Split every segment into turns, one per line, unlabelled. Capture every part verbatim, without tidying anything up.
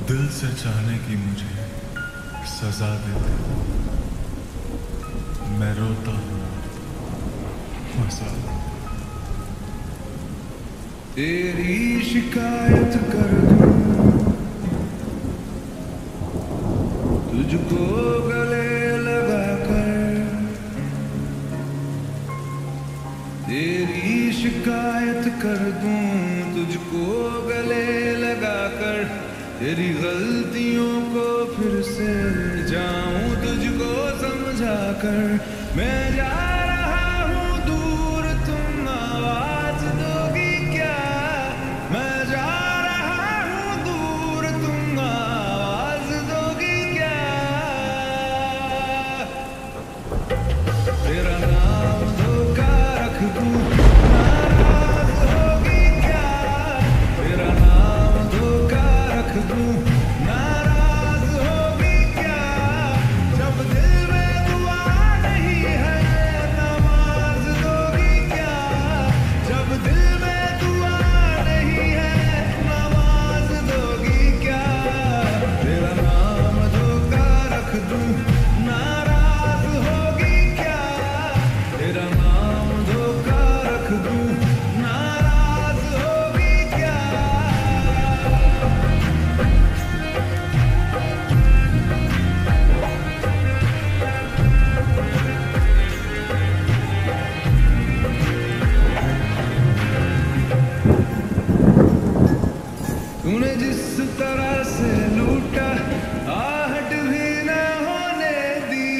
दिल से चाहने की मुझे सजा देते हो। मैं रोता हूँ मजा तेरी शिकायत कर दूं, तुझको गले लगा कर। तेरी शिकायत कर दूं, तुझको गले लगा कर। तेरी गलतियों को फिर से जाऊं तुझको समझा कर। मैं जा रहा हूँ दूर, तुम आवाज दोगी क्या? मैं जा रहा हूँ दूर, तुम आवाज दोगी क्या? तेरा नाम धोखा रख दूं, नाराज होगी क्या? तेरा नाम धोखा रख दूं, नाराज होगी क्या? जब दिल में दुआ नहीं है, नमाज दोगी क्या? जब दिल में दुआ नहीं है, नमाज दोगी क्या? तेरा नाम धोखा रख दूं, नाराज होगी क्या? तेरा नाम धोखा रख दूं, नाराज होगी क्या? तूने जिस तरह से लूटा, आहट भी न होने दी।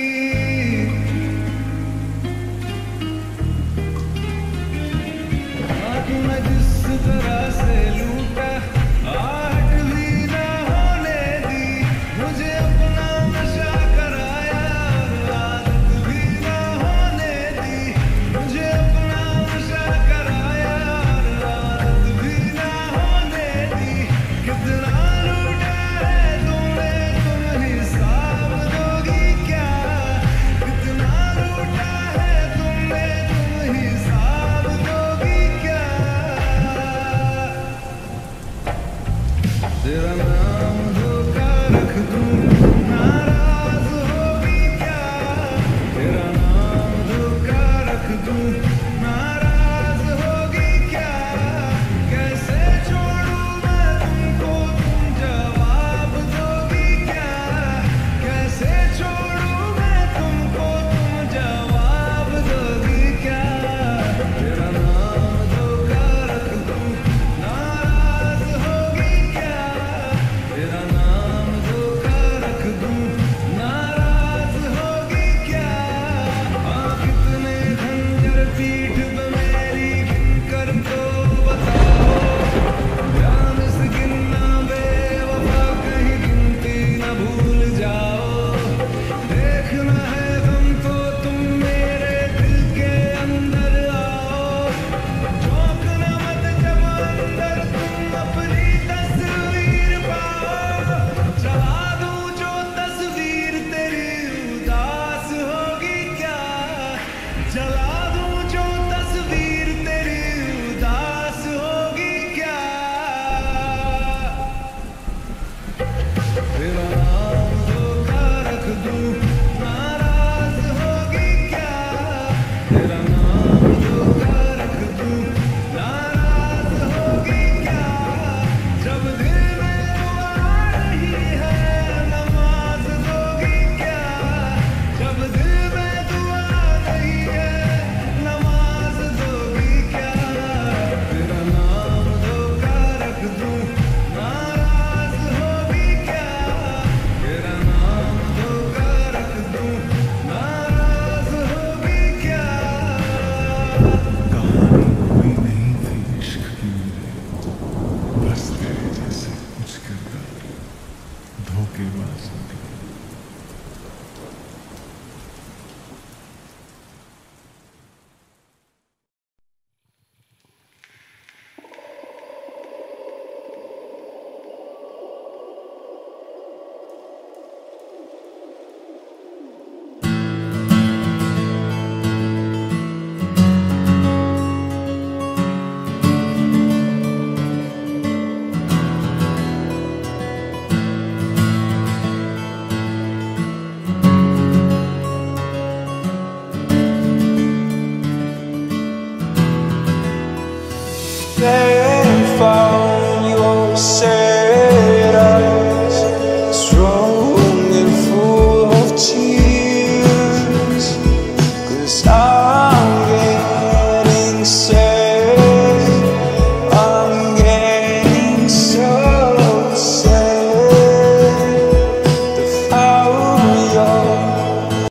हाँ, तूने जिस तरह से लूटा, आहट भी न होने दी। मुझे अपना नशा कराया, आदत भी न होने दी। मुझे अपना नशा कराया, आदत भी न होने दी। कितना लूटा है तुमने, तुम हिसाब दोगी क्या? कितना लूटा है तुमने, तुम हिसाब दोगी क्या? तेरा नाम धोखा रख दूं, नाराज होगी क्या? तेरा नाम धोखा रख दूं, नाराज होगी क्या? कैसे छोड़ूं मैं तुमको, तुम जवाब दोगी क्या? कैसे छोड़ूं मैं तुमको, तुम जवाब दोगी क्या? तेरा नाम धोखा रख दूं, नाराज होगी क्या? तेरा नाम धोखा रख दूं, नाराज होगी क्या? हाँ, कितने खंजर पीठ पे मेरी गिनकर तो बताओ। ध्यान से गिनना बेवफा, कहीं गिनती न भूल जाओ। देखना है गम तो तुम मेरे दिल के अंदर आओ। झोंकना मत जब अंदर तुम अपनी तस्वीर पाओ। चला दूं जो तस्वीर तेरी, उदास होगी क्या? जला दूं जो तस्वीर तेरी, उदास होगी क्या? तेरा नाम धोखा रख दूं, नाराज होगी क्या? तेरा नाम धोखा रख दूं, नाराज होगी क्या? जब दिल में दुआ नहीं है, नमाज दोगी क्या? जब दिल में दुआ नहीं है, नमाज दोगी क्या? तेरा नाम धोखा रख दूं, नाराज होगी क्या? तेरा नाम धोखा रख दूं, नाराज होगी क्या? कहानी कोई नहीं थी इश्क की मेरे, बस तेरे जैसे कुछ किरदार धोखेबाज थे।